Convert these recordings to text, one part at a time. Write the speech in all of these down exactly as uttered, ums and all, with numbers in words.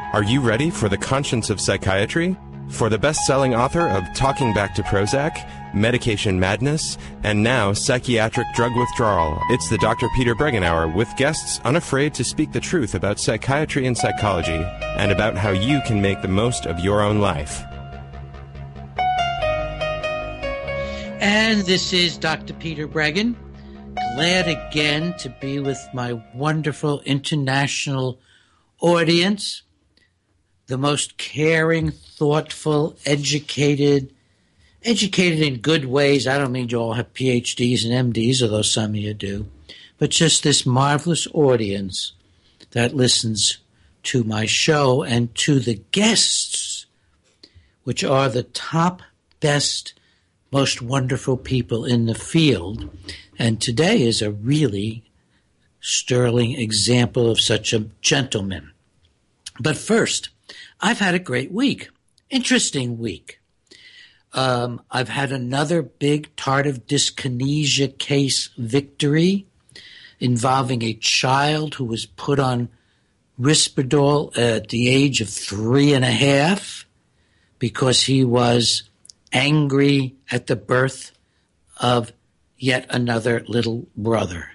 Are you ready for the conscience of psychiatry? For the best-selling author of Talking Back to Prozac, Medication Madness, and now Psychiatric Drug Withdrawal, it's the Doctor Peter Breggin Hour with guests unafraid to speak the truth about psychiatry and psychology, and about how you can make the most of your own life. And this is Doctor Peter Breggin, glad again to be with my wonderful international audience, the most caring, thoughtful, educated, educated in good ways. I don't mean you all have P H Ds and M Ds, although some of you do, but just this marvelous audience that listens to my show and to the guests, which are the top, best, most wonderful people in the field. And today is a really sterling example of such a gentleman. But first, I've had a great week, interesting week. Um, I've had another big tardive dyskinesia case victory involving a child who was put on Risperdal at the age of three and a half because he was angry at the birth of yet another little brother.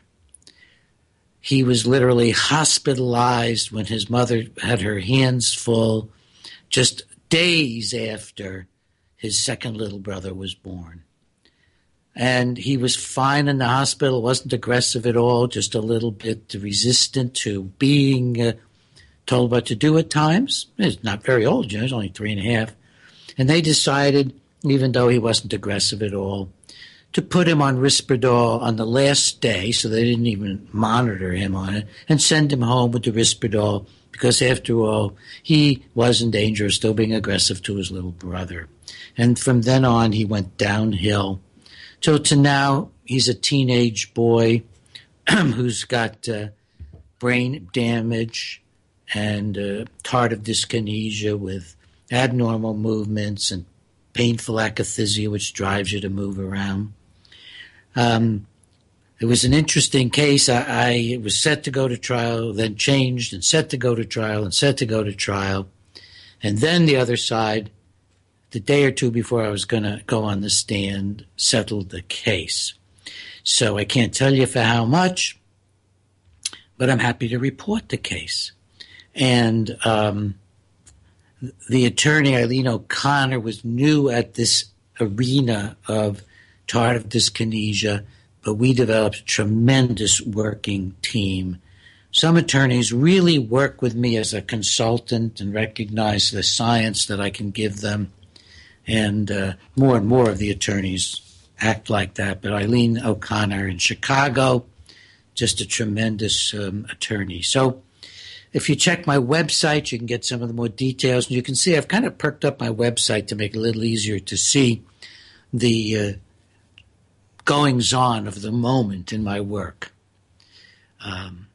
He was literally hospitalized when his mother had her hands full, just days after his second little brother was born. And he was fine in the hospital, wasn't aggressive at all, just a little bit resistant to being uh, told what to do at times. He's not very old, you know, he's only three and a half. And they decided, even though he wasn't aggressive at all, to put him on Risperdal on the last day, so they didn't even monitor him on it, and send him home with the Risperdal, because after all, he was in danger of still being aggressive to his little brother. And from then on, he went downhill. So to now, he's a teenage boy who's got uh, brain damage and uh, tardive dyskinesia with abnormal movements and painful akathisia, which drives you to move around. Um, it was an interesting case. I, I was set to go to trial, then changed, and set to go to trial, and set to go to trial. And then the other side, the day or two before I was going to go on the stand, settled the case. So I can't tell you for how much, but I'm happy to report the case. And um the attorney, Eileen O'Connor, was new at this arena of tardive dyskinesia, but we developed a tremendous working team. Some attorneys really work with me as a consultant and recognize the science that I can give them, and uh, more and more of the attorneys act like that. But Eileen O'Connor in Chicago, just a tremendous um, attorney. So if you check my website, you can get some of the more details. And you can see I've kind of perked up my website to make it a little easier to see the uh, goings-on of the moment in my work. Um,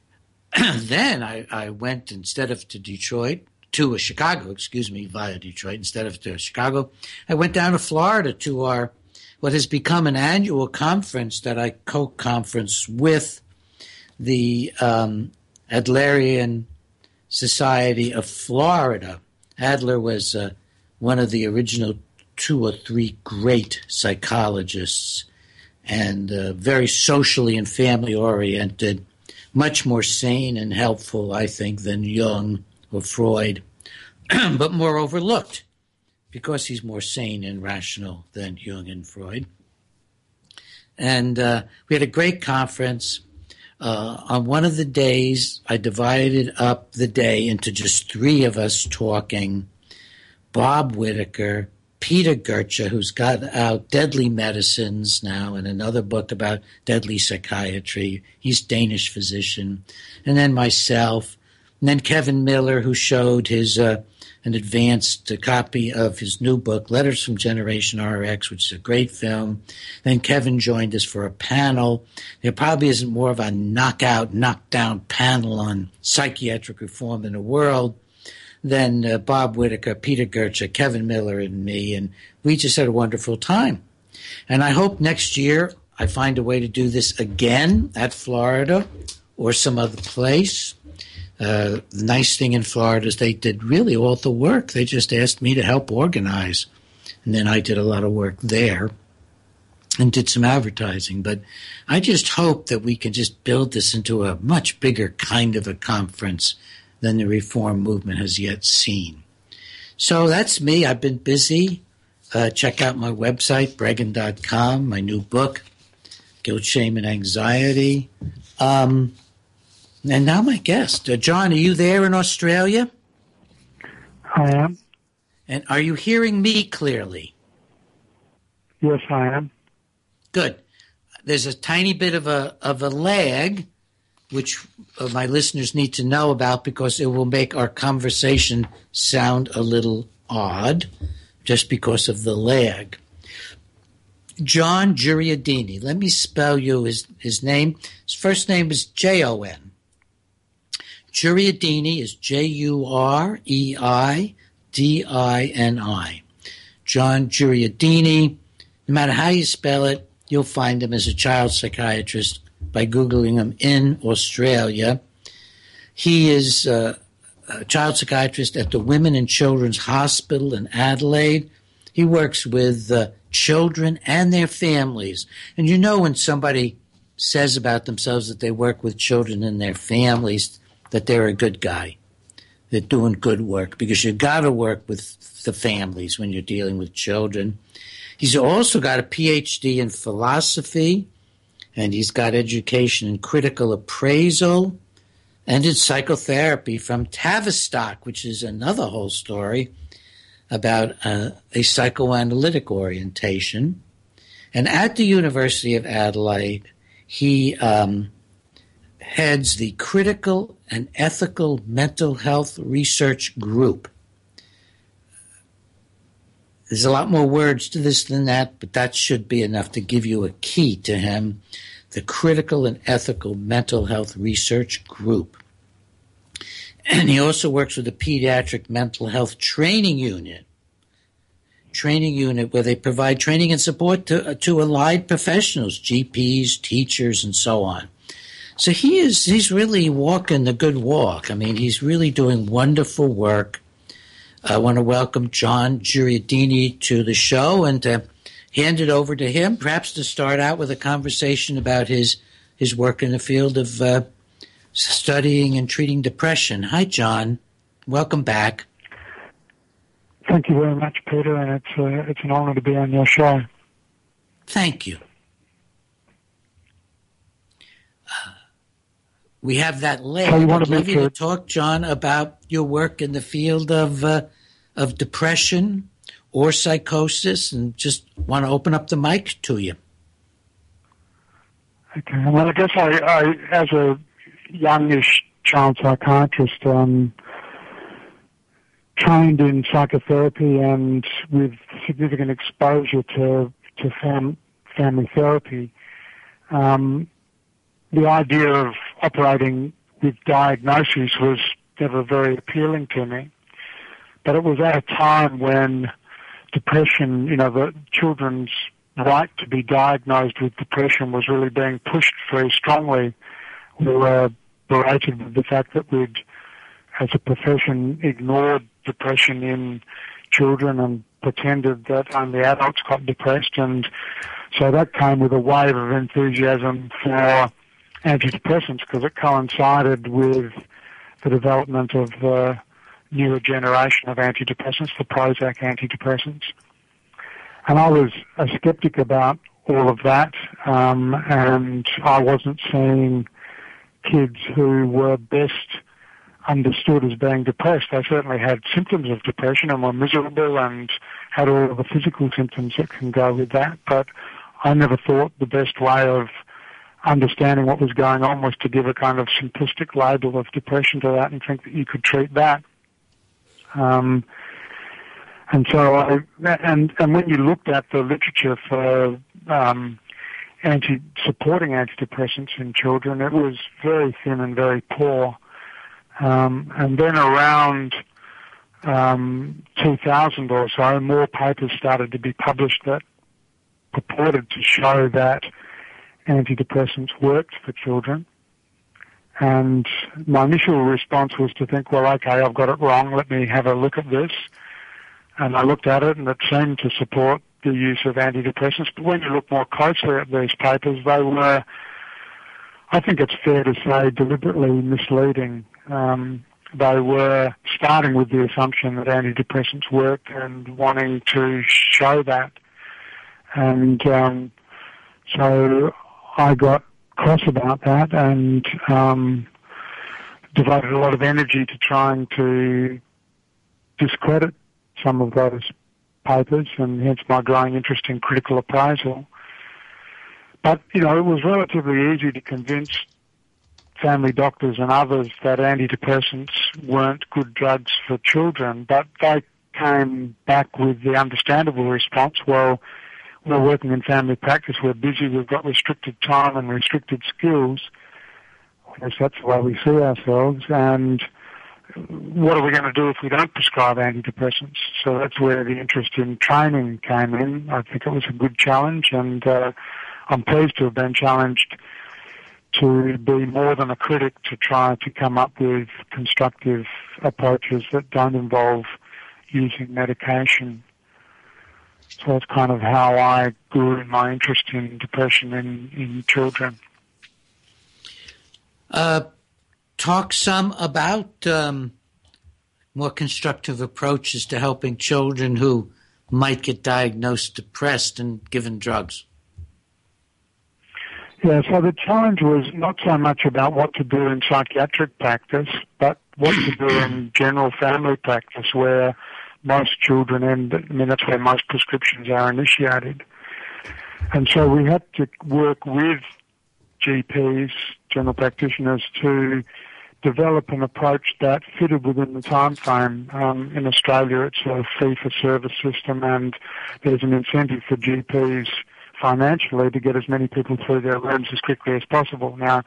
then I, I went, instead of to Detroit, to a Chicago, excuse me, via Detroit, instead of to Chicago, I went down to Florida to our what has become an annual conference that I co-conference with the um, Adlerian Society of Florida. Adler was uh, one of the original two or three great psychologists, and uh, very socially and family-oriented, much more sane and helpful, I think, than Jung or Freud, but more overlooked because he's more sane and rational than Jung and Freud. And uh, we had a great conference. Uh, on one of the days, I divided up the day into just three of us talking. Bob Whitaker, Peter Gurcha, who's got out Deadly Medicines now and another book about deadly psychiatry. He's a Danish physician. And then myself. And then Kevin Miller, who showed his uh, an advanced uh, copy of his new book, Letters from Generation R X, which is a great film. Then Kevin joined us for a panel. There probably isn't more of a knockout, knockdown panel on psychiatric reform in the world than uh, Bob Whitaker, Peter Gurcha, Kevin Miller, and me. And we just had a wonderful time. And I hope next year I find a way to do this again at Florida or some other place. Uh, the nice thing in Florida is they did really all the work. They just asked me to help organize. And then I did a lot of work there and did some advertising. But I just hope that we can just build this into a much bigger kind of a conference than the reform movement has yet seen. So that's me. I've been busy. Uh, check out my website, bregan dot com, my new book, Guilt, Shame, and Anxiety. Um, and now my guest. Uh, John, are you there in Australia? I am. And are you hearing me clearly? Yes, I am. Good. There's a tiny bit of a of a lag, which uh, my listeners need to know about because it will make our conversation sound a little odd just because of the lag. John Giuriadini. Let me spell you his, his name. His first name is J O N. Giuriadini is J U R E I D I N I. John Giuriadini. No matter how you spell it, you'll find him as a child psychiatrist by Googling him in Australia. He is uh, a child psychiatrist at the Women and Children's Hospital in Adelaide. He works with uh, children and their families. And you know when somebody says about themselves that they work with children and their families, that they're a good guy. They're doing good work because you got to work with the families when you're dealing with children. He's also got a P H D in philosophy, and he's got education in critical appraisal and in psychotherapy from Tavistock, which is another whole story about uh, a psychoanalytic orientation. And at the University of Adelaide, he um, heads the Critical and Ethical Mental Health Research Group. There's a lot more words to this than that, but that should be enough to give you a key to him. The Critical and Ethical Mental Health Research Group. And he also works with the Pediatric Mental Health Training Unit. Training unit where they provide training and support to, uh, to allied professionals, G Ps, teachers, and so on. So he is, he's really walking the good walk. I mean, he's really doing wonderful work. I want to welcome John Giuriadini to the show and to hand it over to him, perhaps to start out with a conversation about his his work in the field of uh, studying and treating depression. Hi, John. Welcome back. Thank you very much, Peter, and it's uh, it's an honor to be on your show. Thank you. Uh, we have that link. So you I'd love to you to talk, John, about your work in the field of uh, of depression or psychosis, and just want to open up the mic to you. Okay. Well, I guess I, I as a youngish child psychiatrist, um, trained in psychotherapy and with significant exposure to to fam, family therapy. Um, the idea of operating with diagnoses was never very appealing to me. But it was at a time when depression, you know, the children's right to be diagnosed with depression was really being pushed very strongly. We were berated with the fact that we'd, as a profession, ignored depression in children and pretended that only adults got depressed. And so that came with a wave of enthusiasm for antidepressants because it coincided with the development of the newer generation of antidepressants, the Prozac antidepressants. And I was a skeptic about all of that, um, and I wasn't seeing kids who were best understood as being depressed. They certainly had symptoms of depression and were miserable and had all of the physical symptoms that can go with that, but I never thought the best way of understanding what was going on was to give a kind of simplistic label of depression to that and think that you could treat that. Um, and so, I, and and when you looked at the literature for um, anti supporting antidepressants in children, it was very thin and very poor. Um, and then around um, two thousand or so, more papers started to be published that purported to show that antidepressants worked for children. And my initial response was to think, well, okay, I've got it wrong. Let me have a look at this. And I looked at it, and it seemed to support the use of antidepressants. But when you look more closely at these papers, they were, I think it's fair to say, deliberately misleading. Um, they were starting with the assumption that antidepressants worked and wanting to show that. And um, so I got cross about that and um, devoted a lot of energy to trying to discredit some of those papers, and hence my growing interest in critical appraisal. But, you know, it was relatively easy to convince family doctors and others that antidepressants weren't good drugs for children, but they came back with the understandable response, well, we're working in family practice, we're busy, we've got restricted time and restricted skills. I guess that's the way we see ourselves, and what are we going to do if we don't prescribe antidepressants? So that's where the interest in training came in. I think it was a good challenge, and uh, I'm pleased to have been challenged to be more than a critic, to try to come up with constructive approaches that don't involve using medication. So that's kind of how I grew in my interest in depression in, in children. Uh, talk some about um, more constructive approaches to helping children who might get diagnosed depressed and given drugs. Yeah, so the challenge was not so much about what to do in psychiatric practice, but what to do in general family practice, where most children end. I mean, that's where most prescriptions are initiated. And so we had to work with G Ps, general practitioners, to develop an approach that fitted within the time frame. Um, in Australia, it's a fee-for-service system, and there's an incentive for G Ps financially to get as many people through their rooms as quickly as possible. Now,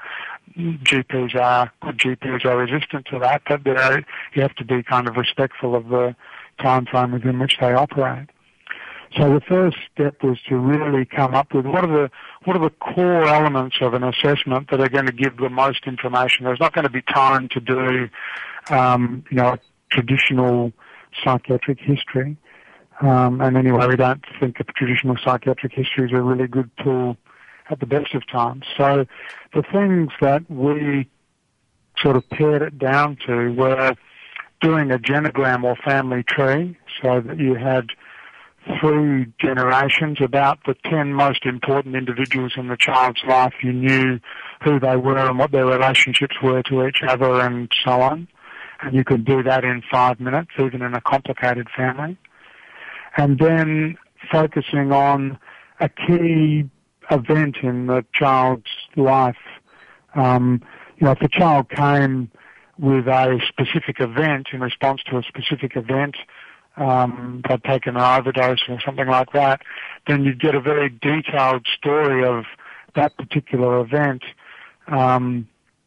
G Ps are, good G Ps are resistant to that, but they're, you have to be kind of respectful of the time frame within which they operate. So the first step was to really come up with what are the what are the core elements of an assessment that are going to give the most information. There's not going to be time to do, um, you know, a traditional psychiatric history. Um, and anyway, we don't think a traditional psychiatric history is a really good tool at the best of times. So the things that we sort of pared it down to were doing a genogram or family tree, so that you had three generations, about the ten most important individuals in the child's life. You knew who they were and what their relationships were to each other and so on. And you could do that in five minutes, even in a complicated family. And then focusing on a key event in the child's life. Um, you know, if the child came with a specific event, in response to a specific event, um, they'd taken an overdose or something like that, then you'd get a very detailed story of that particular event. Um,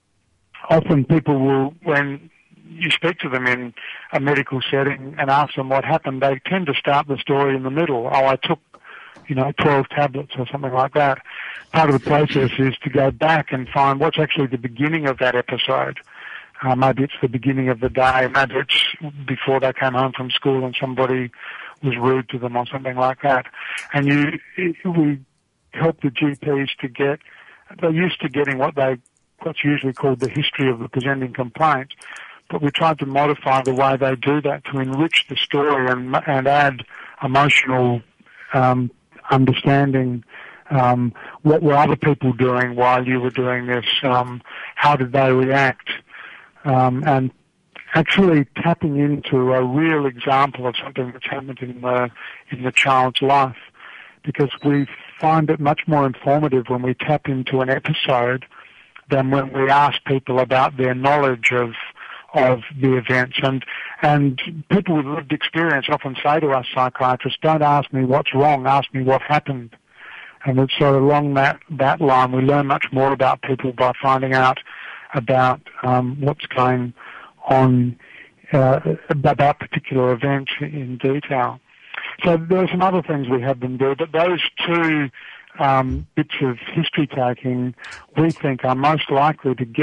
often people will, when you speak to them in a medical setting and ask them what happened, they tend to start the story in the middle. Oh, I took, you know, twelve tablets or something like that. Part of the process is to go back and find what's actually the beginning of that episode. Uh, maybe it's the beginning of the day, maybe it's before they came home from school and somebody was rude to them or something like that. And you, we help the G Ps to get, they're used to getting what they, what's usually called the history of the presenting complaint, but we tried to modify the way they do that to enrich the story and, and add emotional um, understanding. Um, what were other people doing while you were doing this? Um, how did they react? Um, and actually tapping into a real example of something that's happened in the in the child's life, because we find it much more informative when we tap into an episode than when we ask people about their knowledge of of the events. And and people with lived experience often say to us psychiatrists, "Don't ask me what's wrong, ask me what happened." And it's so along that that line, we learn much more about people by finding out about um, what's going on uh, about particular events in detail. So there are some other things we have them do, but those two um, bits of history taking we think are most likely to get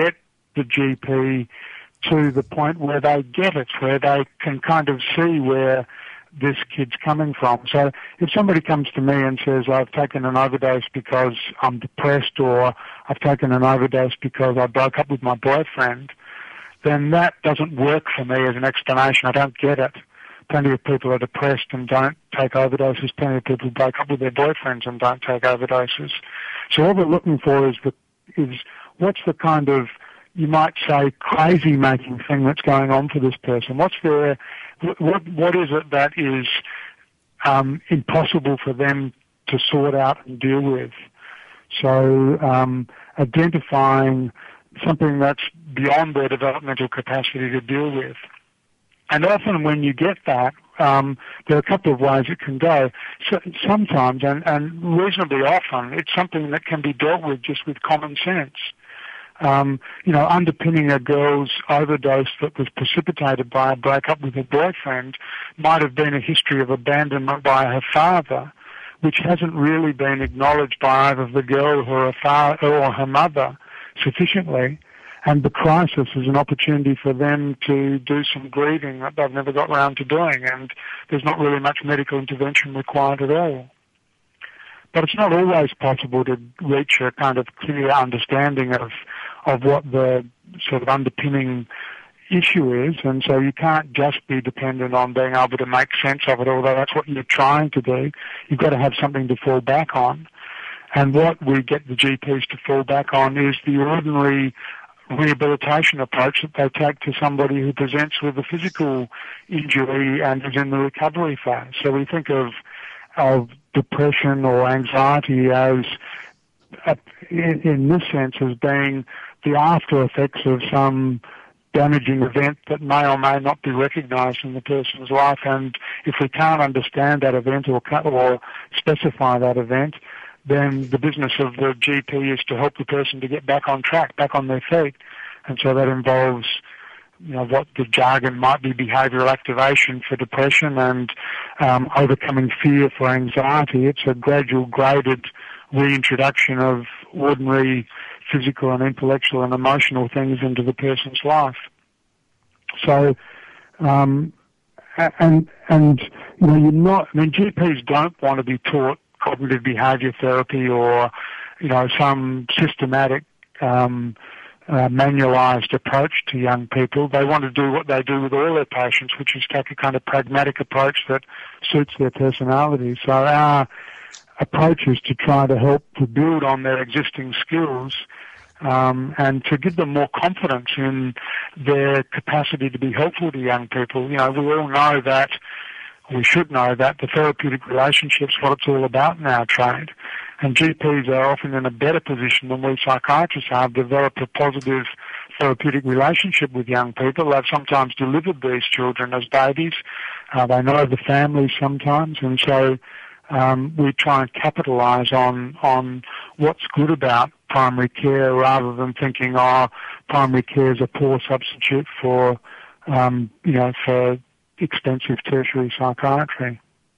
the G P to the point where they get it, where they can kind of see where this kid's coming from. So if somebody comes to me and says, I've taken an overdose because I'm depressed, or I've taken an overdose because I broke up with my boyfriend, then that doesn't work for me as an explanation. I don't get it. Plenty of people are depressed and don't take overdoses. Plenty of people break up with their boyfriends and don't take overdoses. So what we're looking for is the, is what's the kind of, you might say, crazy-making thing that's going on for this person? What's their, what, what is it that is um, impossible for them to sort out and deal with? So um, identifying something that's beyond their developmental capacity to deal with. And often when you get that, um, there are a couple of ways it can go. So sometimes, and, and reasonably often, it's something that can be dealt with just with common sense. Um, you know, underpinning a girl's overdose that was precipitated by a breakup with her boyfriend might have been a history of abandonment by her father, which hasn't really been acknowledged by either the girl or her father or her mother sufficiently. And the crisis is an opportunity for them to do some grieving that they've never got around to doing, and there's not really much medical intervention required at all. But it's not always possible to reach a kind of clear understanding of of what the sort of underpinning issue is, and so you can't just be dependent on being able to make sense of it, although that's what you're trying to do. You've got to have something to fall back on. And what we get the G Ps to fall back on is the ordinary rehabilitation approach that they take to somebody who presents with a physical injury and is in the recovery phase. So we think of of depression or anxiety as, uh, in, in this sense, as being the after effects of some damaging event that may or may not be recognised in the person's life. And if we can't understand that event or, or specify that event, then the business of the G P is to help the person to get back on track, back on their feet. And so that involves, you know, what the jargon might be behavioural activation for depression and um, overcoming fear for anxiety. It's a gradual, graded reintroduction of ordinary physical and intellectual and emotional things into the person's life. So, um, and, and, you know, you're not, I mean, G Ps don't want to be taught cognitive behaviour therapy or, you know, some systematic, um, uh, manualised approach to young people. They want to do what they do with all their patients, which is take a kind of pragmatic approach that suits their personality. So our approach is to try to help to build on their existing skills, um, and to give them more confidence in their capacity to be helpful to young people. You know, we all know that, we should know that the therapeutic relationship's what it's all about in our trade. And G Ps are often in a better position than we psychiatrists are to develop a positive therapeutic relationship with young people. They've sometimes delivered these children as babies. Uh, they know the families sometimes, and so um, we try and capitalise on on what's good about primary care rather than thinking, oh, primary care is a poor substitute for, um, you know, for expensive tertiary psychiatry.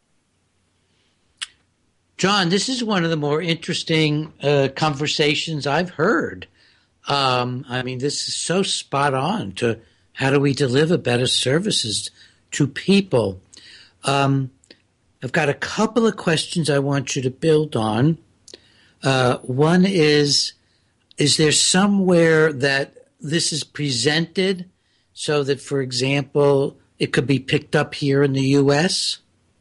John, this is one of the more interesting uh, conversations I've heard. Um, I mean, this is so spot on to how do we deliver better services to people. Um, I've got a couple of questions I want you to build on. Uh, one is, is there somewhere that this is presented so that, for example, it could be picked up here in the U S?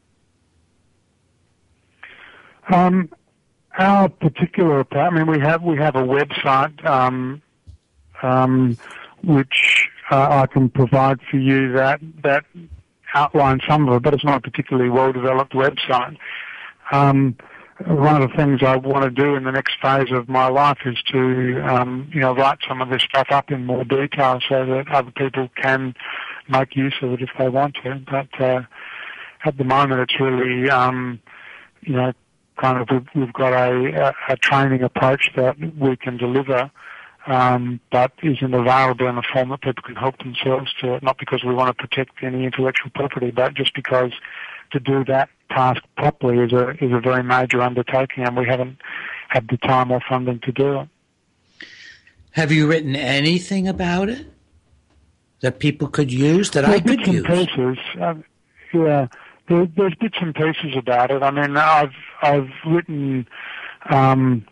Um, our particular, I mean, we have we have a website um, um, which uh, I can provide for you that that outlines some of it, but it's not a particularly well-developed website. Um, one of the things I want to do in the next phase of my life is to, um, you know, write some of this stuff up in more detail so that other people can make use of it if they want to. But uh, at the moment, it's really, um, you know, kind of we've, we've got a, a, a training approach that we can deliver, um, but isn't available in a form that people can help themselves to it, not because we want to protect any intellectual property, but just because to do that task properly is a is a very major undertaking, and we haven't had the time or funding to do it. Have you written anything about it that people could use, that there I could bits use? And pieces. Uh, yeah, there, there's bits and pieces about it. I mean, I've I've written um,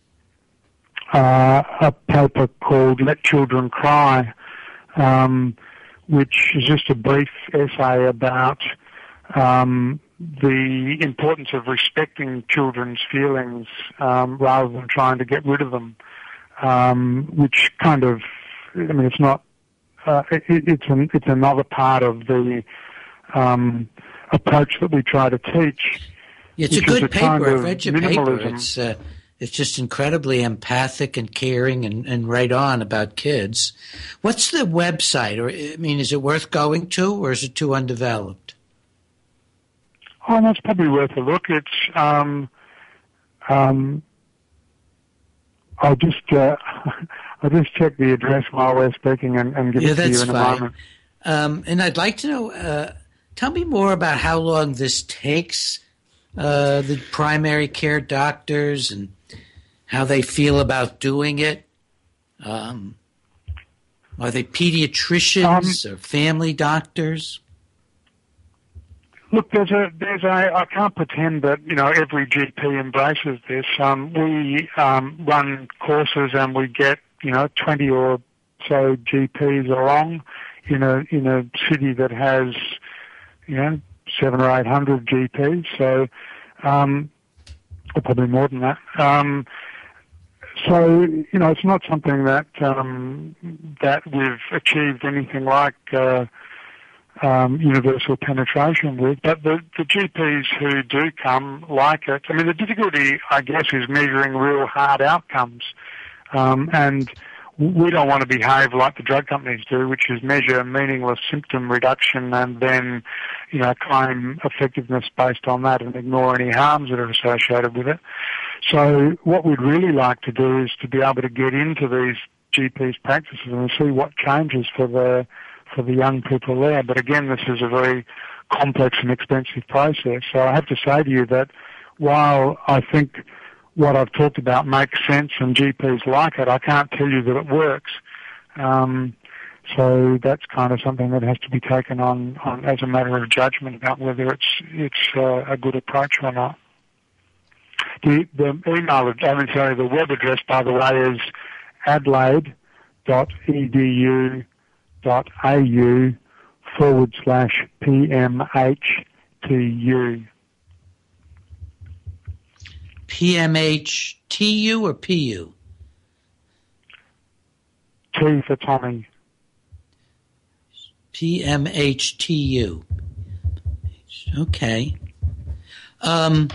uh, a paper called "Let Children Cry," um, which is just a brief essay about um, the importance of respecting children's feelings um, rather than trying to get rid of them. Um, which kind of, I mean, it's not. Uh, it, it's an, it's another part of the um, approach that we try to teach. It's a good paper. I've read your paper. It's uh, it's just incredibly empathic and caring and, and right on about kids. What's the website? Or I mean, is it worth going to, or is it too undeveloped? Oh, that's probably worth a look. It's um, um, I'll just uh, I'll just check the address while we're speaking and, and give yeah, it to you in fine. a moment. Um, and I'd like to know. Uh, tell me more about how long this takes. Uh, the primary care doctors and how they feel about doing it. Um, are they pediatricians um, or family doctors? Look, there's a, there's a, I can't pretend that, you know, every G P embraces this. Um, we, um, run courses and we get, you know, twenty or so G Ps along in a, in a city that has, you know, seven or eight hundred G Ps. So, um, or probably more than that. Um, so, you know, it's not something that, um, that we've achieved anything like, uh, Um, universal penetration with, but the, the G Ps who do come like it. I mean, the difficulty, I guess, is measuring real hard outcomes, um, and we don't want to behave like the drug companies do, which is measure meaningless symptom reduction and then, you know, claim effectiveness based on that and ignore any harms that are associated with it. So what we'd really like to do is to be able to get into these G Ps' practices and see what changes for the for the young people there. But again, this is a very complex and expensive process. So I have to say to you that while I think what I've talked about makes sense and G Ps like it, I can't tell you that it works. Um, so that's kind of something that has to be taken on, on as a matter of judgment about whether it's it's uh, a good approach or not. The, the email, I mean, sorry, the web address, by the way, is adelaide dot e d u dot a u forward slash P M H T U. P M H T U or P U? T for Tommy. P M H T U. Okay. Um,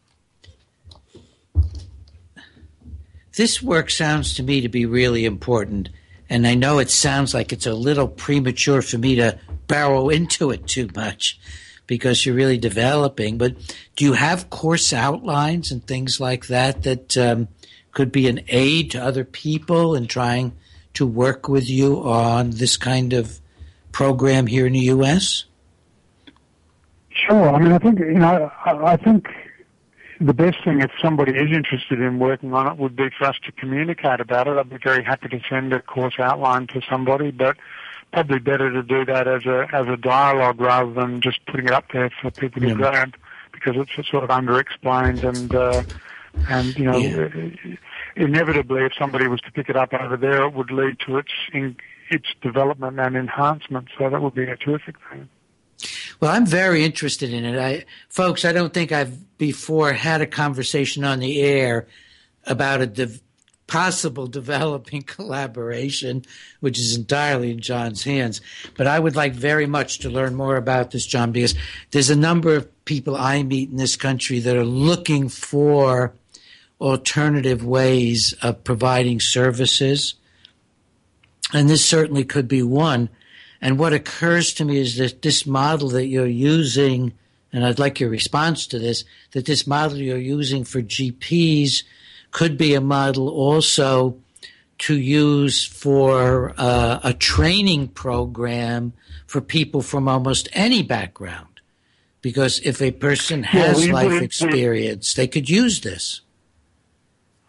this work sounds to me to be really important. And I know it sounds like it's a little premature for me to barrow into it too much because you're really developing. But do you have course outlines and things like that that um, could be an aid to other people in trying to work with you on this kind of program here in the U S? Sure. I mean, I think, you know, I, I think the best thing, if somebody is interested in working on it, would be for us to communicate about it. I'd be very happy to send a course outline to somebody, but probably better to do that as a as a dialogue rather than just putting it up there for people to yeah. grab, because it's sort of underexplained and uh, and you know yeah. inevitably, if somebody was to pick it up over there, it would lead to its in, its development and enhancement. So that would be a terrific thing. Well, I'm very interested in it. I, folks, I don't think I've before had a conversation on the air about a de- possible developing collaboration, which is entirely in John's hands. But I would like very much to learn more about this, John, because there's a number of people I meet in this country that are looking for alternative ways of providing services. And this certainly could be one. And what occurs to me is that this model that you're using, and I'd like your response to this, that this model you're using for G Ps could be a model also to use for uh, a training program for people from almost any background. Because if a person has yeah, we, life we, experience, we, they could use this.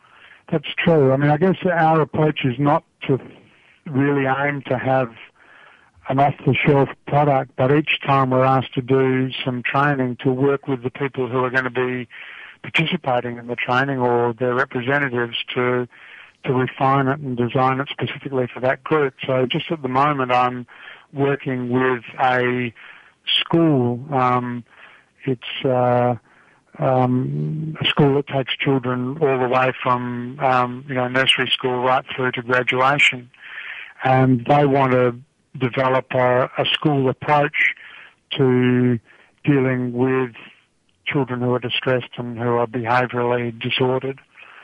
That's true. I mean, I guess our approach is not to really aim to have an off-the-shelf product, but each time we're asked to do some training to work with the people who are going to be participating in the training or their representatives to to refine it and design it specifically for that group. So just at the moment, I'm working with a school. Um, it's uh, um, a school that takes children all the way from um, you know nursery school right through to graduation, and they want to develop a, a school approach to dealing with children who are distressed and who are behaviourally disordered.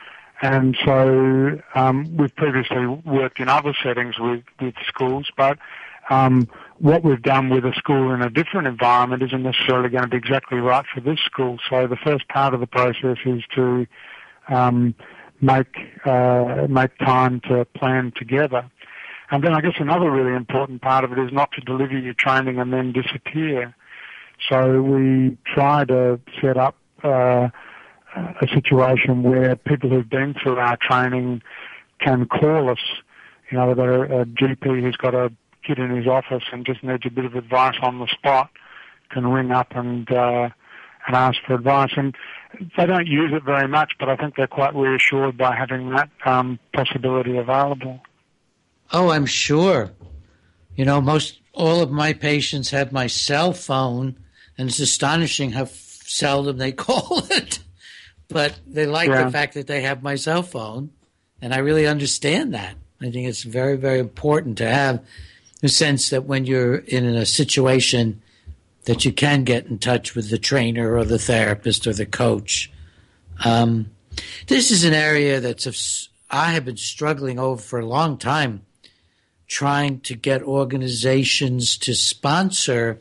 And so um, we've previously worked in other settings with, with schools, but um, what we've done with a school in a different environment isn't necessarily going to be exactly right for this school. So the first part of the process is to um, make uh, make time to plan together. And then I guess another really important part of it is not to deliver your training and then disappear. So we try to set up uh, a situation where people who've been through our training can call us. You know, they've got a, a G P who's got a kid in his office and just needs a bit of advice on the spot, can ring up and uh, and ask for advice. And they don't use it very much, but I think they're quite reassured by having that um, possibility available. Oh, I'm sure. You know, most all of my patients have my cell phone, and it's astonishing how f- seldom they call it. But they like yeah. the fact that they have my cell phone, and I really understand that. I think it's very, very important to have the sense that when you're in a situation that you can get in touch with the trainer or the therapist or the coach. Um, this is an area that's of, I have been struggling over for a long time, trying to get organizations to sponsor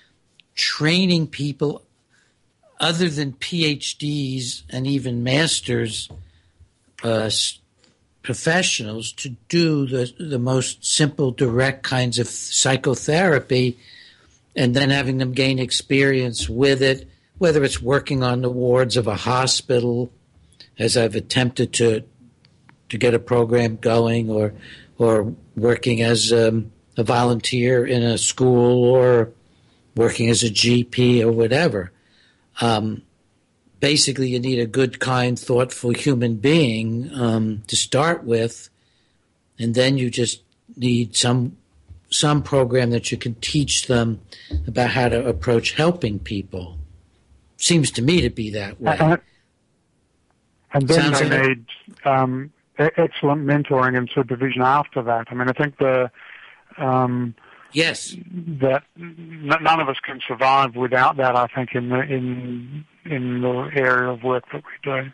training people other than P H Ds and even masters uh, professionals to do the, the most simple, direct kinds of psychotherapy, and then having them gain experience with it, whether it's working on the wards of a hospital, as I've attempted to to get a program going, or or working as um, a volunteer in a school, or working as a G P or whatever. Um, basically, you need a good, kind, thoughtful human being um, to start with, and then you just need some some program that you can teach them about how to approach helping people. Seems to me to be that way. Uh, and then Sounds they like- need um, excellent mentoring and supervision after that. I mean, I think the um, yes, that n- none of us can survive without that. I think in the in in the area of work that we do.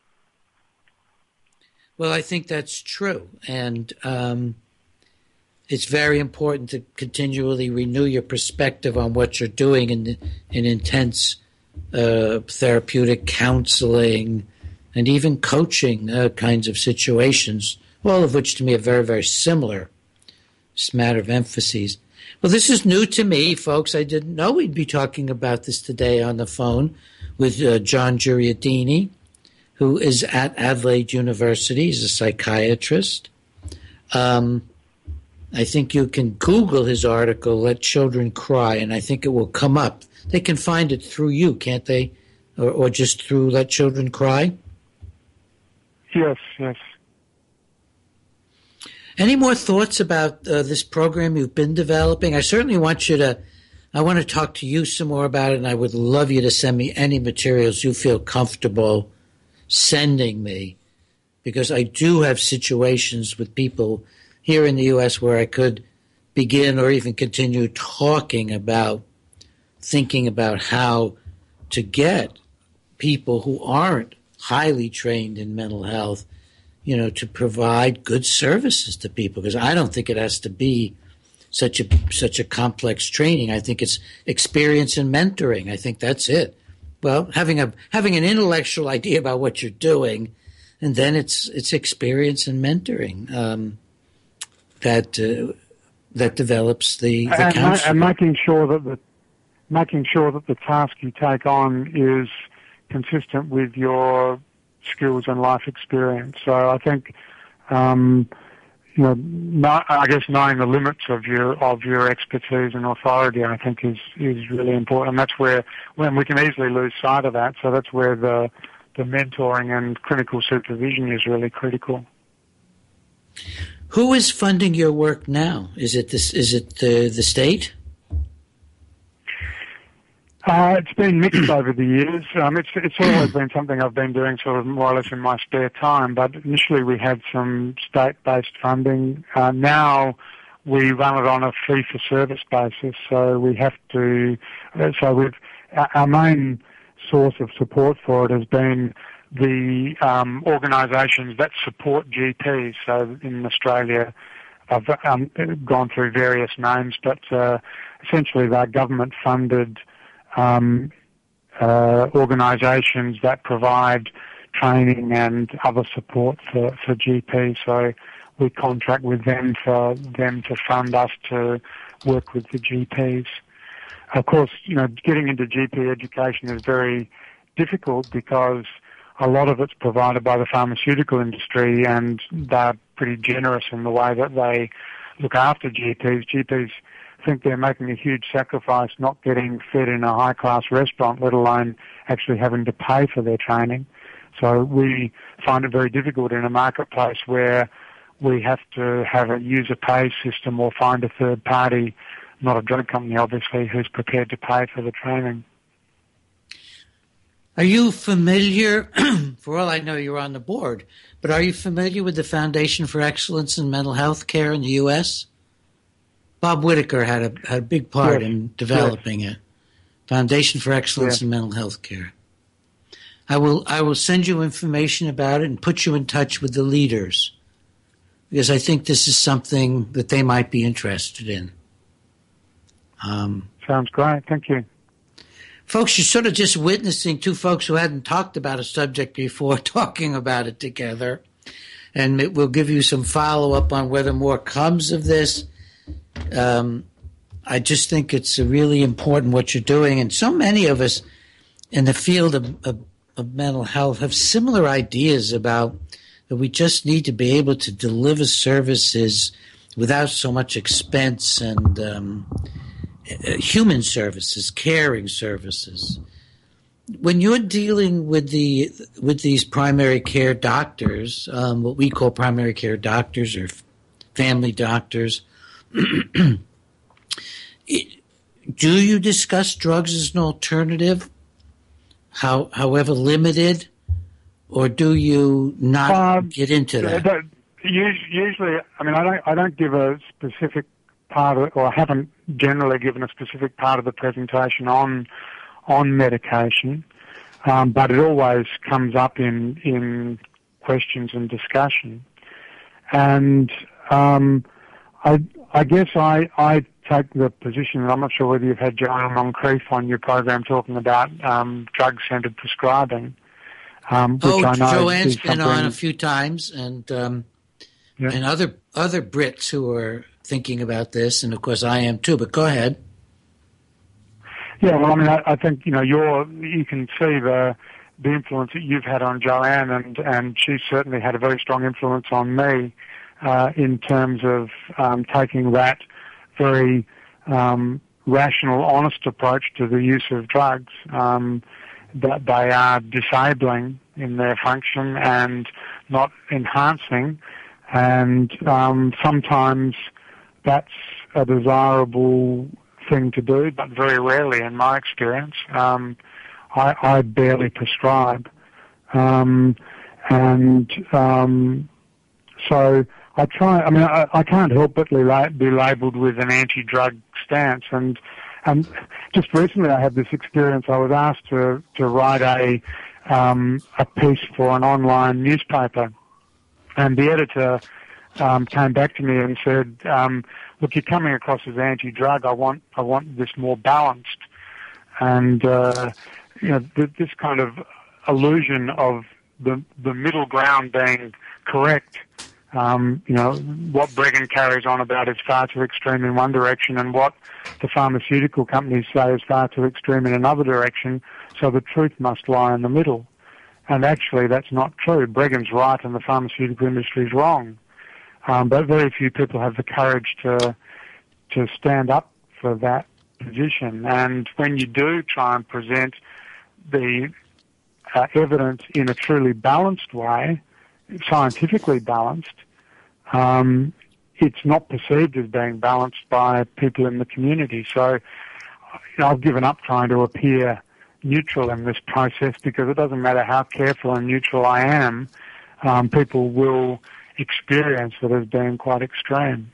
well, I think that's true, and um, it's very important to continually renew your perspective on what you're doing in in intense uh, therapeutic counseling and even coaching uh, kinds of situations, all of which to me are very, very similar. It's a matter of emphases. Well, this is new to me, folks. I didn't know we'd be talking about this today on the phone with uh, John Giuriadini, who is at Adelaide University. He's a psychiatrist. Um, I think you can Google his article, Let Children Cry, and I think it will come up. They can find it through you, can't they? Or, or just through Let Children Cry? Yes, yes. Any more thoughts about uh, this program you've been developing? I certainly want you to, I want to talk to you some more about it, and I would love you to send me any materials you feel comfortable sending me, because I do have situations with people here in the U S where I could begin or even continue talking about, thinking about how to get people who aren't highly trained in mental health, you know, to provide good services to people, because I don't think it has to be such a such a complex training. I think it's experience and mentoring. I think that's it. Well, having a having an intellectual idea about what you're doing, and then it's it's experience and mentoring um, that uh, that develops the, the and, counseling. and making sure that the making sure that the task you take on is consistent with your skills and life experience. So I think, um, you know, not, I guess knowing the limits of your of your expertise and authority, I think, is is really important. And that's where when we can easily lose sight of that. So that's where the the mentoring and clinical supervision is really critical. Who is funding your work now? Is it this? Is it the the state? Uh, it's been mixed over the years. Um, it's it's always been something I've been doing sort of more or less in my spare time. But initially we had some state-based funding. Uh, now we run it on a fee-for-service basis. So we have to. So we've our main source of support for it has been the um, organisations that support G Ps. So in Australia, I've um, gone through various names, but uh, essentially they're government-funded Um, uh, organisations that provide training and other support for, for G Ps. So we contract with them for them to fund us to work with the G Ps. Of course, you know, getting into G P education is very difficult because a lot of it's provided by the pharmaceutical industry, and they're pretty generous in the way that they look after G Ps. G Ps think they're making a huge sacrifice not getting fed in a high-class restaurant, let alone actually having to pay for their training. So we find it very difficult in a marketplace where we have to have a user pay system or find a third party, not a drug company obviously, who's prepared to pay for the training. Are you familiar, for all I know you're on the board, but are you familiar with the Foundation for Excellence in Mental Health Care in the U S? Bob Whitaker had a, had a big part yes. in developing yes. it. Foundation for Excellence yes. in Mental Health Care. I will I will send you information about it and put you in touch with the leaders, because I think this is something that they might be interested in. Um, Sounds great. Thank you. Folks, you're sort of just witnessing two folks who hadn't talked about a subject before talking about it together. And it will give you some follow-up on whether more comes of this. Um, I just think it's really important what you're doing. And so many of us in the field of, of, of mental health have similar ideas about that we just need to be able to deliver services without so much expense and um, human services, caring services. When you're dealing with the with these primary care doctors, um, what we call primary care doctors or family doctors, do you discuss drugs as an alternative, how, however limited, or do you not um, get into that? Usually, I mean, I don't, I don't give a specific part of, or I haven't generally given a specific part of the presentation on on medication, um, but it always comes up in in questions and discussion, and um, I. I guess I, I take the position, and I'm not sure whether you've had Joanne Moncrief on your program talking about um, drug-centred prescribing. Um, which oh, I know Joanne's is been on a few times, and um, yeah. and other other Brits who are thinking about this, and of course I am too. But go ahead. Yeah, well, I mean, I, I think you know you're you can see the the influence that you've had on Joanne, and and she's certainly had a very strong influence on me. Uh, in terms of um, taking that very um, rational, honest approach to the use of drugs, um, that they are disabling in their function and not enhancing, and um, sometimes that's a desirable thing to do, but very rarely, in my experience. Um, I, I barely prescribe, um, and um, so. I try. I mean, I, I can't help but be labelled with an anti-drug stance. And and just recently, I had this experience. I was asked to to write a um, a piece for an online newspaper, and the editor um, came back to me and said, um, "Look, you're coming across as anti-drug. I want I want this more balanced." And uh, you know, th- this kind of illusion of the the middle ground being correct. Um, you know, what Breggin carries on about is far too extreme in one direction, and what the pharmaceutical companies say is far too extreme in another direction, so the truth must lie in the middle. And actually, that's not true. Bregan's right and the pharmaceutical industry is wrong. Um, but very few people have the courage to to stand up for that position. And when you do try and present the uh, evidence in a truly balanced way, scientifically balanced, um, it's not perceived as being balanced by people in the community. So, you know, I've given up trying to appear neutral in this process, because it doesn't matter how careful and neutral I am, um, people will experience it as being quite extreme.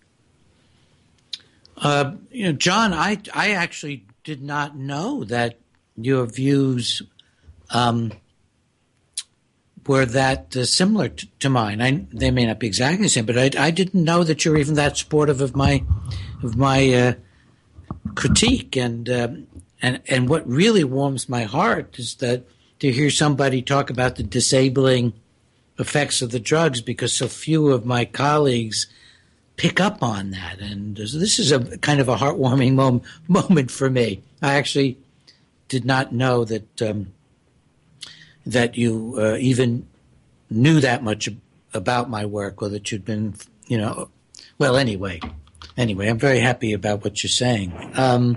Uh, you know, John, I I actually did not know that your views um, were that uh, similar to, to mine. I, they may not be exactly the same, but I, I didn't know that you're even that supportive of my of my uh, critique. And uh, and and what really warms my heart is that to hear somebody talk about the disabling effects of the drugs, because so few of my colleagues pick up on that. And so this is a kind of a heartwarming mom- moment for me. I actually did not know that um, that you uh, even knew that much ab- about my work, or that you'd been, you know, well, anyway. Anyway, I'm very happy about what you're saying. Um,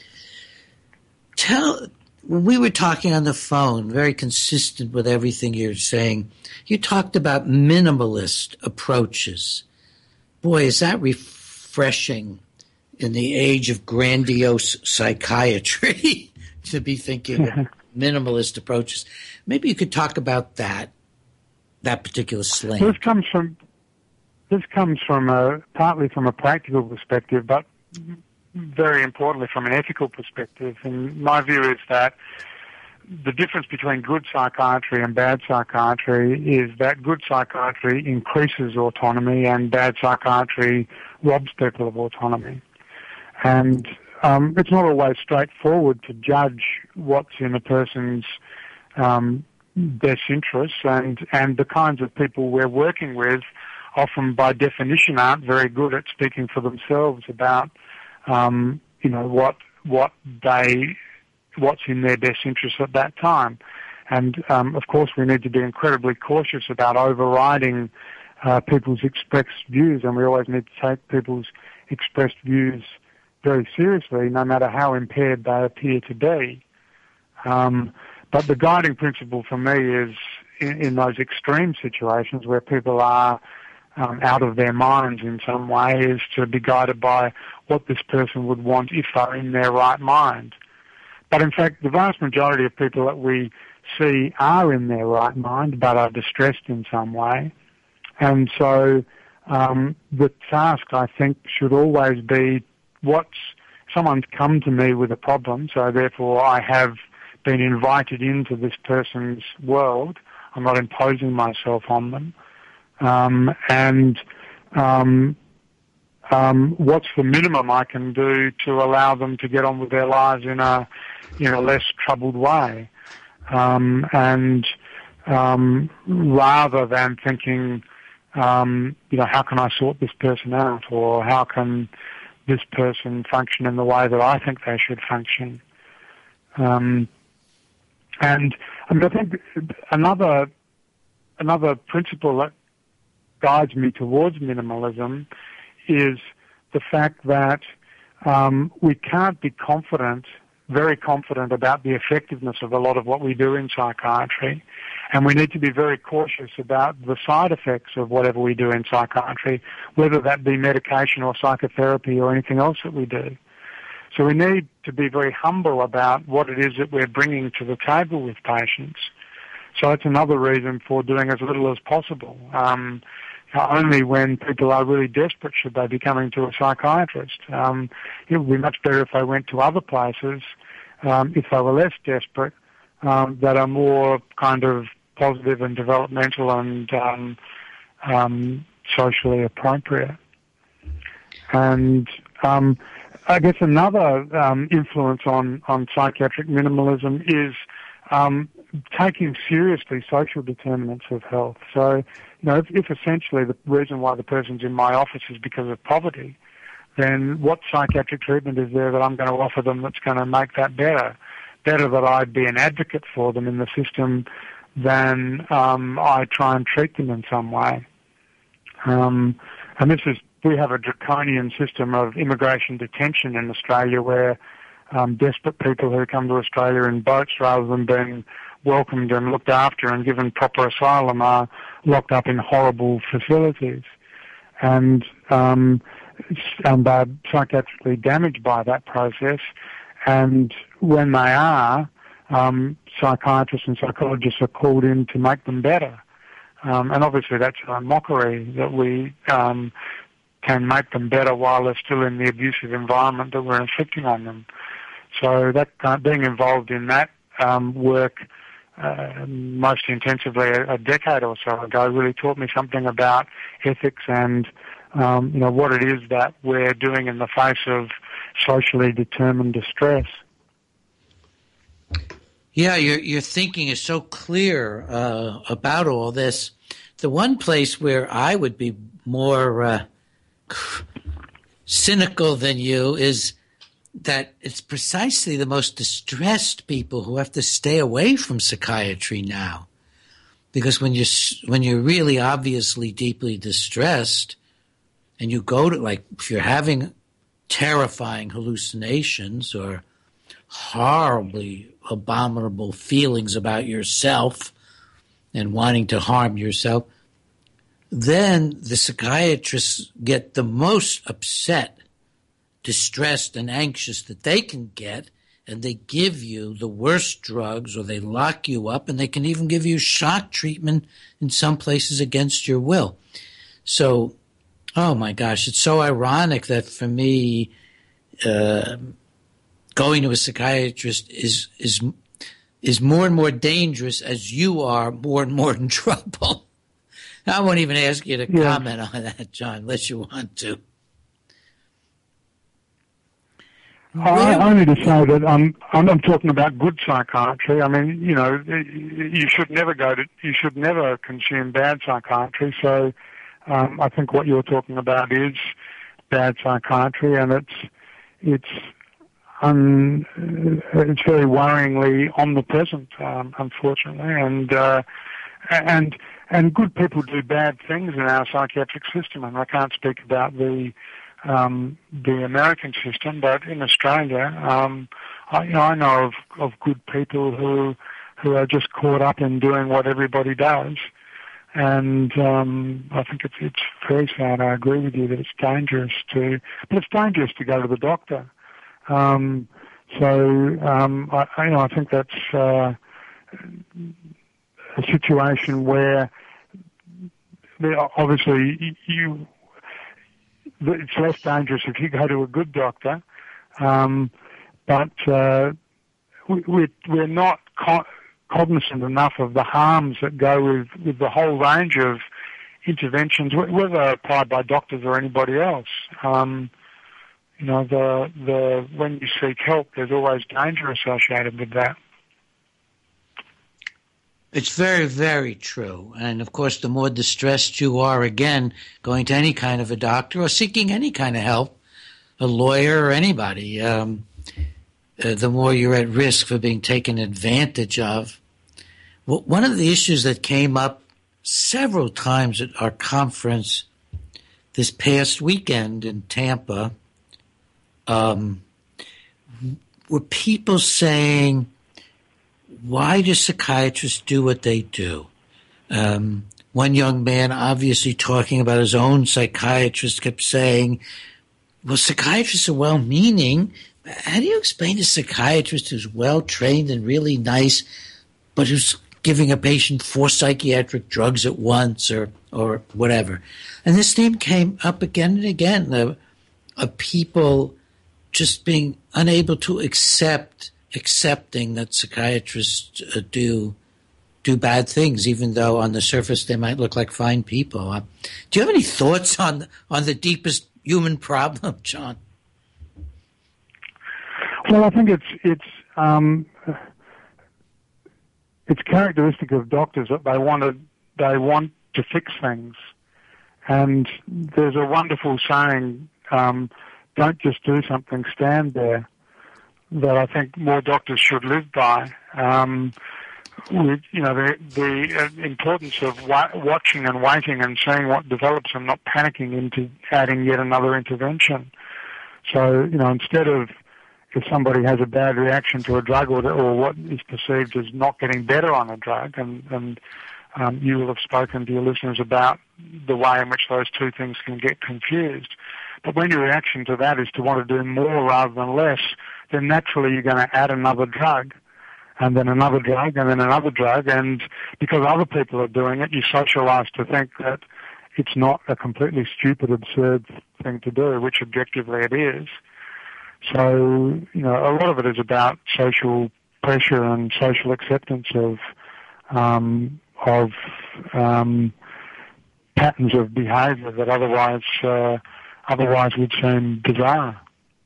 tell, when we were talking on the phone, very consistent with everything you're saying, you talked about minimalist approaches. Boy, is that refreshing in the age of grandiose psychiatry to be thinking of minimalist approaches. Maybe you could talk about that, that particular slang. This comes from this comes from a, partly from a practical perspective, but very importantly from an ethical perspective. And my view is that the difference between good psychiatry and bad psychiatry is that good psychiatry increases autonomy and bad psychiatry robs people of autonomy. And um, it's not always straightforward to judge what's in a person's um, best interests, and, and the kinds of people we're working with often by definition aren't very good at speaking for themselves about um, you know, what what they what's in their best interest at that time. And, um, of course, we need to be incredibly cautious about overriding uh, people's expressed views, and we always need to take people's expressed views very seriously, no matter how impaired they appear to be. Um, but the guiding principle for me is in, in those extreme situations where people are um, out of their minds in some way, is to be guided by what this person would want if they're in their right mind. But in fact, the vast majority of people that we see are in their right mind but are distressed in some way. And so um, the task, I think, should always be what's someone's come to me with a problem, so therefore I have been invited into this person's world. I'm not imposing myself on them. Um, and um, um, what's the minimum I can do to allow them to get on with their lives in a in a less troubled way, um, and um, rather than thinking, um, you know, how can I sort this person out, or how can this person function in the way that I think they should function. Um, and I mean, I think another another principle that guides me towards minimalism is the fact that um, we can't be confident, very confident about the effectiveness of a lot of what we do in psychiatry, and we need to be very cautious about the side effects of whatever we do in psychiatry, whether that be medication or psychotherapy or anything else that we do. So we need to be very humble about what it is that we're bringing to the table with patients. So it's another reason for doing as little as possible. Um, only when people are really desperate should they be coming to a psychiatrist. Um, it would be much better if they went to other places, um, if they were less desperate, um, that are more kind of positive and developmental and um, um, socially appropriate. And um, I guess another um, influence on, on psychiatric minimalism is um, taking seriously social determinants of health. So, you know, if, if essentially the reason why the person's in my office is because of poverty, then what psychiatric treatment is there that I'm going to offer them that's going to make that better? Better that I'd be an advocate for them in the system than um, I try and treat them in some way. Um, and this is, we have a draconian system of immigration detention in Australia where um, desperate people who come to Australia in boats rather than being welcomed and looked after and given proper asylum are locked up in horrible facilities. And, um, and they're psychiatrically damaged by that process. And when they are, um, psychiatrists and psychologists are called in to make them better. Um, and obviously that's a mockery that we um, can make them better while they're still in the abusive environment that we're inflicting on them. So that uh, being involved in that um, work uh, most intensively a, a decade or so ago really taught me something about ethics and um, you know what it is that we're doing in the face of socially determined distress. Yeah, your your thinking is so clear uh, about all this. The one place where I would be more uh, cynical than you is that it's precisely the most distressed people who have to stay away from psychiatry now, because when you're when you're really obviously deeply distressed, and you go to, like, if you're having terrifying hallucinations or horribly abominable feelings about yourself and wanting to harm yourself, then the psychiatrists get the most upset, distressed, and anxious that they can get, and they give you the worst drugs, or they lock you up, and they can even give you shock treatment in some places against your will. So, oh my gosh, it's so ironic that for me, uh, going to a psychiatrist is is is more and more dangerous as you are more and more in trouble. I won't even ask you to yeah. comment on that, John, unless you want to. I, only to say that I'm, I'm I'm talking about good psychiatry. I mean, you know, you should never go to you should never consume bad psychiatry. So, um, I think what you're talking about is bad psychiatry, and it's it's un, it's very worryingly omnipresent, um, unfortunately, and uh, and and good people do bad things in our psychiatric system, and I can't speak about the. Um, the American system, but in Australia, um, I, you know, I know of, of good people who who are just caught up in doing what everybody does, and um, I think it's it's very sad. I agree with you that it's dangerous to, but it's dangerous to go to the doctor. Um, so um, I, you know, I think that's uh, a situation where obviously you. It's less dangerous if you go to a good doctor, um, but uh, we, we're not co- cognizant enough of the harms that go with, with the whole range of interventions, whether applied by doctors or anybody else. Um, you know, the the when you seek help, there's always danger associated with that. It's very, very true. And, of course, the more distressed you are, again, going to any kind of a doctor or seeking any kind of help, a lawyer or anybody, um, uh, the more you're at risk for being taken advantage of. Well, one of the issues that came up several times at our conference this past weekend in Tampa um, were people saying, why do psychiatrists do what they do? Um, one young man, obviously talking about his own psychiatrist, kept saying, well, psychiatrists are well-meaning. How do you explain a psychiatrist who's well-trained and really nice, but who's giving a patient four psychiatric drugs at once or, or whatever? And this theme came up again and again, of, of people just being unable to accept accepting that psychiatrists uh, do do bad things, even though on the surface they might look like fine people. Uh, do you have any thoughts on on the deepest human problem, John? Well, I think it's it's um, it's characteristic of doctors that they want to they want to fix things, and there's a wonderful saying: um, "Don't just do something, stand there." That I think more doctors should live by. Um, with, you know, the, the uh, importance of wa- watching and waiting and seeing what develops and not panicking into adding yet another intervention. So, you know, instead of if somebody has a bad reaction to a drug or, or what is perceived as not getting better on a drug, and, and um, you will have spoken to your listeners about the way in which those two things can get confused. But when your reaction to that is to want to do more rather than less, then naturally you're going to add another drug, and then another drug, and then another drug, and because other people are doing it, you socialize to think that it's not a completely stupid, absurd thing to do, which objectively it is. So, you know, a lot of it is about social pressure and social acceptance of um, of um, patterns of behaviour that otherwise uh, otherwise would seem bizarre.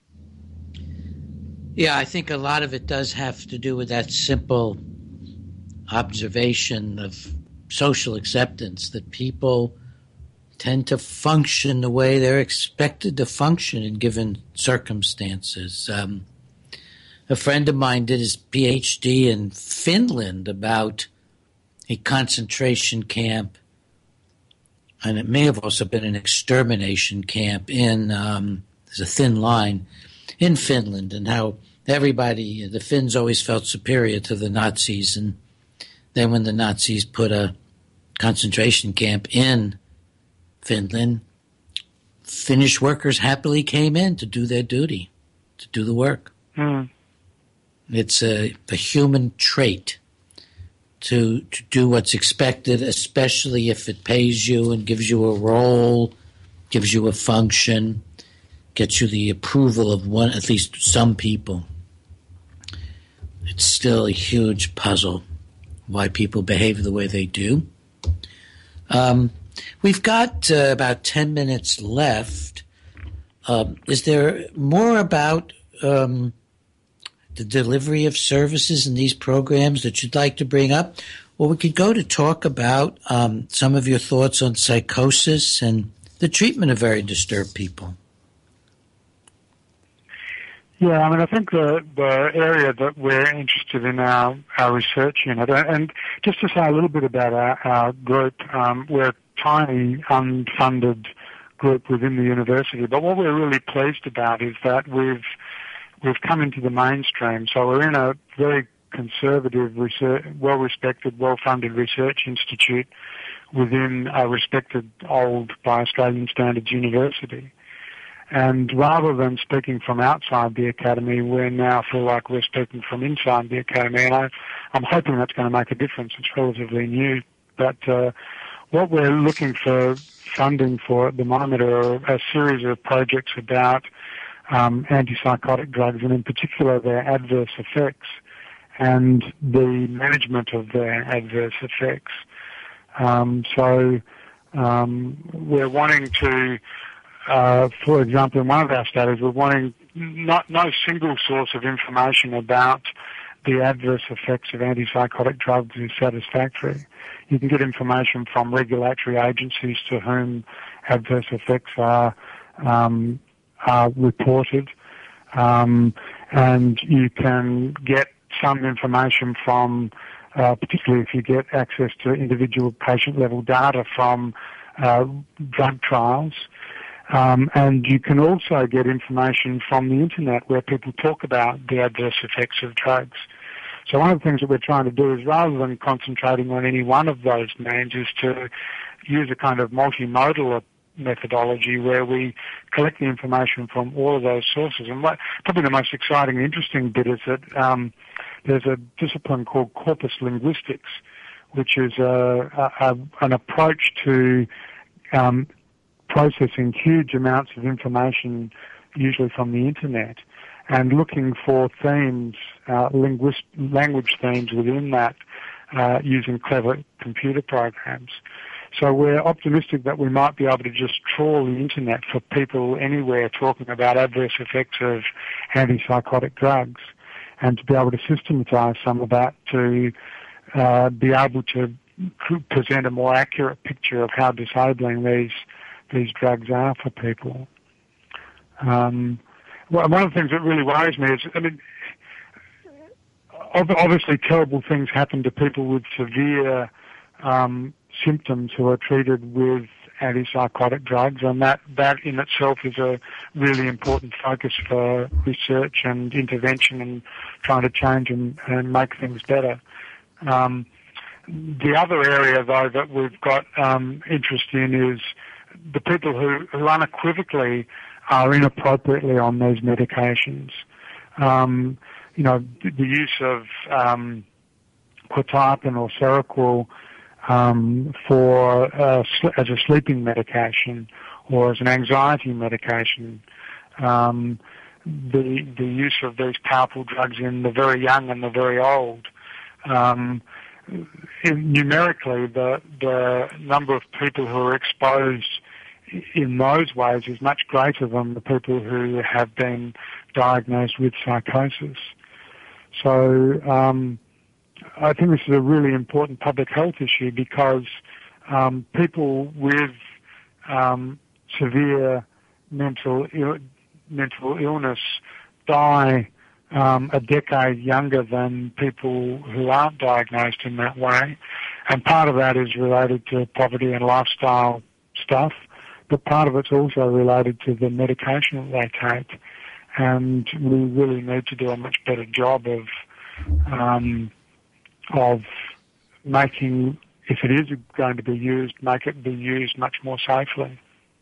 Yeah, I think a lot of it does have to do with that simple observation of social acceptance, that people tend to function the way they're expected to function in given circumstances. Um, a friend of mine did his P H D in Finland about a concentration camp, and it may have also been an extermination camp in, um, there's a thin line, in Finland, and how everybody, the Finns always felt superior to the Nazis, and then when the Nazis put a concentration camp in Finland, Finnish workers happily came in to do their duty, to do the work. Mm. It's a, a human trait to to do what's expected, especially if it pays you and gives you a role, gives you a function, gets you the approval of one, at least some people. It's still a huge puzzle why people behave the way they do. Um, we've got uh, about ten minutes left. Um, is there more about um, the delivery of services in these programs that you'd like to bring up? Or we could go to talk about um, some of your thoughts on psychosis and the treatment of very disturbed people. Yeah, I mean, I think the the area that we're interested in our, our research unit, and just to say a little bit about our, our group, um, we're a tiny, unfunded group within the university, but what we're really pleased about is that we've we've come into the mainstream. So we're in a very conservative, research, well-respected, well-funded research institute within a respected old, by Australian standards, university. And rather than speaking from outside the academy, we now feel like we're speaking from inside the academy. And I, I'm hoping that's going to make a difference. It's relatively new. But uh, what we're looking for funding for at the moment are a series of projects about um, antipsychotic drugs, and in particular their adverse effects and the management of their adverse effects. Um, so um, we're wanting to... Uh, for example, in one of our studies, we're wanting not, no single source of information about the adverse effects of antipsychotic drugs is satisfactory. You can get information from regulatory agencies to whom adverse effects are, um, are reported, um, and you can get some information from, uh, particularly if you get access to individual patient-level data from uh, drug trials. Um, and you can also get information from the internet where people talk about the adverse effects of drugs. So one of the things that we're trying to do is, rather than concentrating on any one of those means, is to use a kind of multimodal methodology where we collect the information from all of those sources. And what, probably the most exciting and interesting bit is that um, there's a discipline called corpus linguistics, which is a, a, a, an approach to um, processing huge amounts of information, usually from the internet, and looking for themes, uh, linguist, language themes within that, uh, using clever computer programs. So we're optimistic that we might be able to just trawl the internet for people anywhere talking about adverse effects of antipsychotic drugs, and to be able to systematize some of that to uh, be able to present a more accurate picture of how disabling these these drugs are for people. Um, well, one of the things that really worries me is, I mean, obviously terrible things happen to people with severe um, symptoms who are treated with antipsychotic drugs, and that, that in itself is a really important focus for research and intervention and trying to change and, and make things better. Um, the other area, though, that we've got um, interest in is the people who, who unequivocally are inappropriately on these medications. Um, you know, the use of um, quetiapine or Seroquel um, for uh, as a sleeping medication or as an anxiety medication. Um, the the use of these powerful drugs in the very young and the very old. Um, numerically, the the number of people who are exposed in those ways is much greater than the people who have been diagnosed with psychosis. So um, I think this is a really important public health issue because um, people with um, severe mental Ill- mental illness die um, a decade younger than people who aren't diagnosed in that way, and part of that is related to poverty and lifestyle stuff. But part of it's also related to the medication that they take, and we really need to do a much better job of um, of making, if it is going to be used, make it be used much more safely.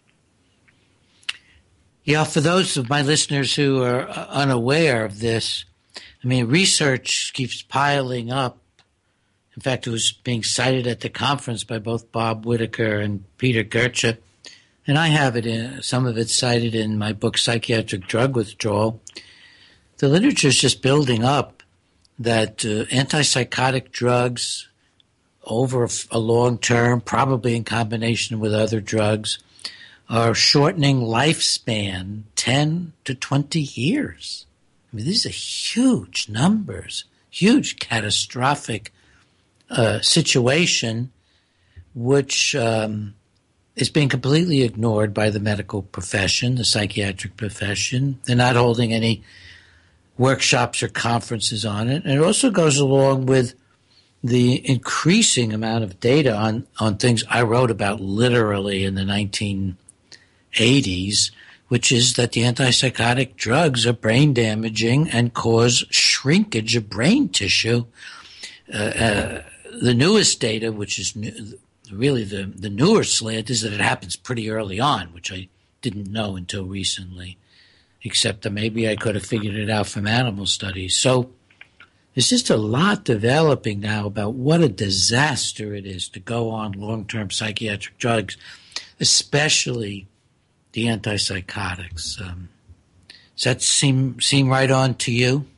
Yeah, for those of my listeners who are unaware of this, I mean, research keeps piling up. In fact, it was being cited at the conference by both Bob Whitaker and Peter Gurtschuk. And I have it in, some of it cited in my book, Psychiatric Drug Withdrawal. The literature is just building up that uh, antipsychotic drugs over a long term, probably in combination with other drugs, are shortening lifespan ten to twenty years. I mean, these are huge numbers, huge catastrophic uh, situation, which um, is being completely ignored by the medical profession, the psychiatric profession. They're not holding any workshops or conferences on it. And it also goes along with the increasing amount of data on, on things I wrote about literally in the nineteen eighties, which is that the antipsychotic drugs are brain damaging and cause shrinkage of brain tissue. Uh, uh, the newest data, which is new, really the, the newer slant, is that it happens pretty early on, which I didn't know until recently, except that maybe I could have figured it out from animal studies. So there's just a lot developing now about what a disaster it is to go on long-term psychiatric drugs, especially the antipsychotics. Um, does that seem seem right on to you,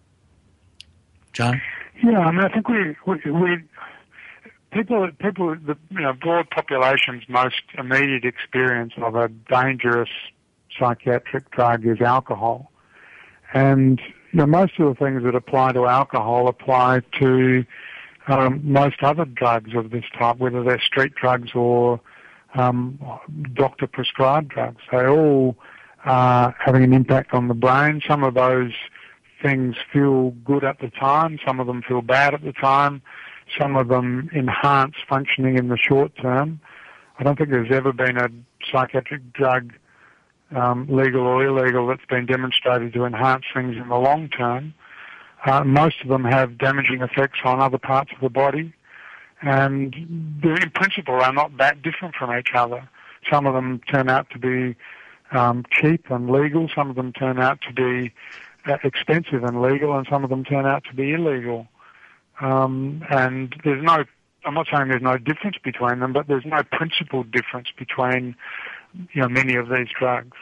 John? Yeah, I mean, I think we we, we people people the you know broad population's most immediate experience of a dangerous psychiatric drug is alcohol, and you know most of the things that apply to alcohol apply to um, most other drugs of this type, whether they're street drugs or Um, doctor-prescribed drugs. They all are having an impact on the brain. Some of those things feel good at the time. Some of them feel bad at the time. Some of them enhance functioning in the short term. I don't think there's ever been a psychiatric drug, um, legal or illegal, that's been demonstrated to enhance things in the long term. Uh, most of them have damaging effects on other parts of the body. And in principle, are not that different from each other. Some of them turn out to be um, cheap and legal. Some of them turn out to be uh, expensive and legal, and some of them turn out to be illegal. Um, and there's no, I'm not saying there's no difference between them, but there's no principal difference between, you know, many of these drugs.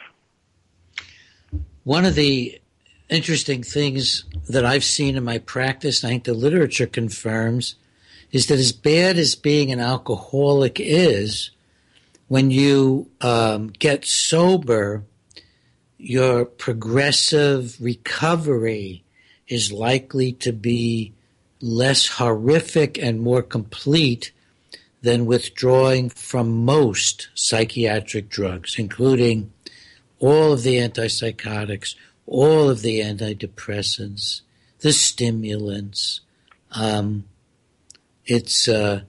One of the interesting things that I've seen in my practice, and I think the literature confirms, is that as bad as being an alcoholic is, when you um, get sober, your progressive recovery is likely to be less horrific and more complete than withdrawing from most psychiatric drugs, including all of the antipsychotics, all of the antidepressants, the stimulants. Um, it's uh,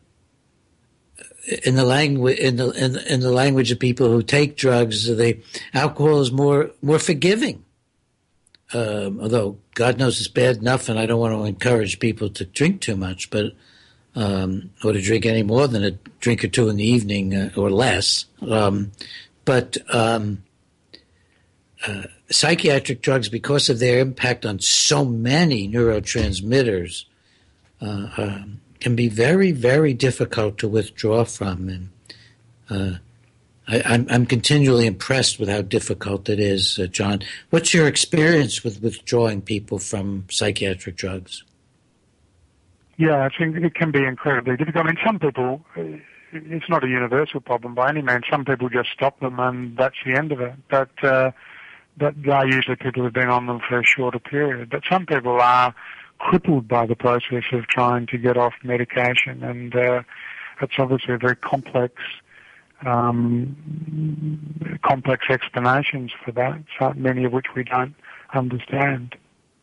in the language in the in, in the language of people who take drugs. The alcohol is more more forgiving. Um, although God knows it's bad enough, and I don't want to encourage people to drink too much, but um, or to drink any more than a drink or two in the evening uh, or less. Um, but um, uh, psychiatric drugs, because of their impact on so many neurotransmitters, uh, uh, can be very, very difficult to withdraw from. And uh, I, I'm, I'm continually impressed with how difficult it is, uh, John. What's your experience with withdrawing people from psychiatric drugs? Yeah, I think it can be incredibly difficult. I mean, some people, it's not a universal problem by any means. Some people just stop them and that's the end of it. But, uh, but they're usually people who've been on them for a shorter period. But some people are crippled by the process of trying to get off medication, and uh, it's obviously a very complex Um, complex explanations for that, so many of which we don't understand.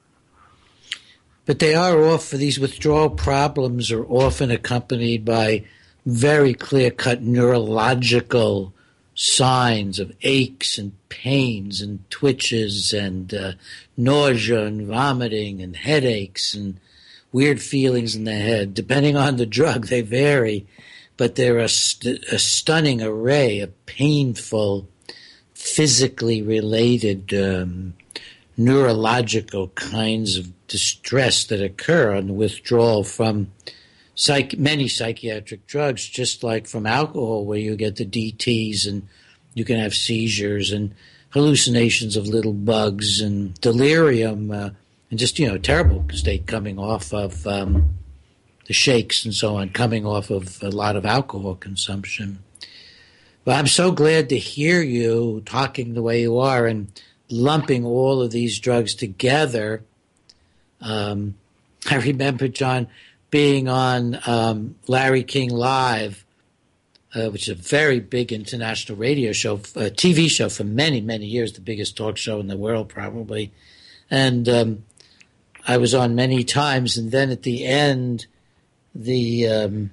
But they are often, these withdrawal problems are often accompanied by very clear-cut neurological signs of aches and pains and twitches and uh, nausea and vomiting and headaches and weird feelings in the head. Depending on the drug, they vary. But there are st- a stunning array of painful, physically related, um, neurological kinds of distress that occur on the withdrawal from psych- many psychiatric drugs, just like from alcohol, where you get the D Ts and you can have seizures and hallucinations of little bugs and delirium, uh, and just, you know, a terrible state coming off of um, the shakes and so on, coming off of a lot of alcohol consumption. Well, I'm so glad to hear you talking the way you are and lumping all of these drugs together. Um, I remember, John, being on um, Larry King Live, uh, which is a very big international radio show, a T V show for many, many years, the biggest talk show in the world probably. And um, I was on many times, and then at the end, the um,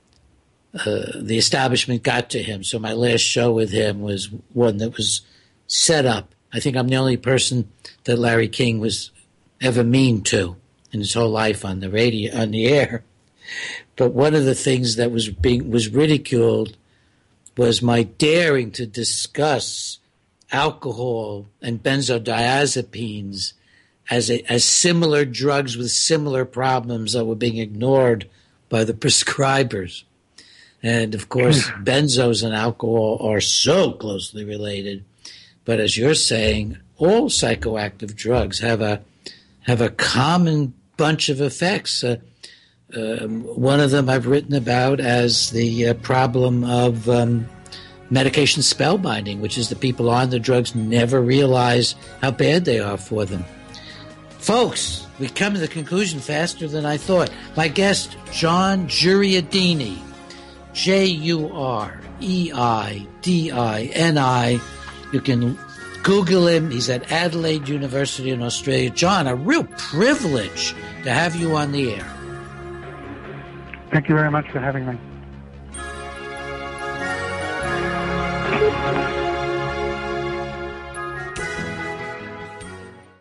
uh, the establishment got to him. So my last show with him was one that was set up. I think I'm the only person that Larry King was ever mean to in his whole life on the radio, on the air. But one of the things that was being was ridiculed was my daring to discuss alcohol and benzodiazepines as a, as similar drugs with similar problems that were being ignored by the prescribers. And, of course, benzos and alcohol are so closely related. But as you're saying, all psychoactive drugs have a have a common bunch of effects. Uh, um, one of them I've written about as the uh, problem of um, medication spellbinding, which is the people on the drugs never realize how bad they are for them. Folks, we come to the conclusion faster than I thought. My guest, John Juriadini, J U R E I D I N I. You can Google him. He's at Adelaide University in Australia. John, a real privilege to have you on the air. Thank you very much for having me.